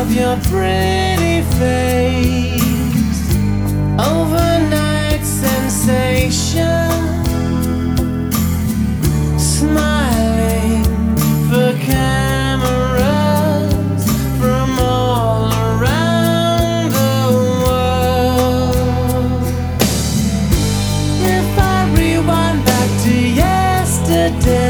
of your pretty face, overnight sensation, smiling for cameras from all around the world. If I rewind back to yesterday,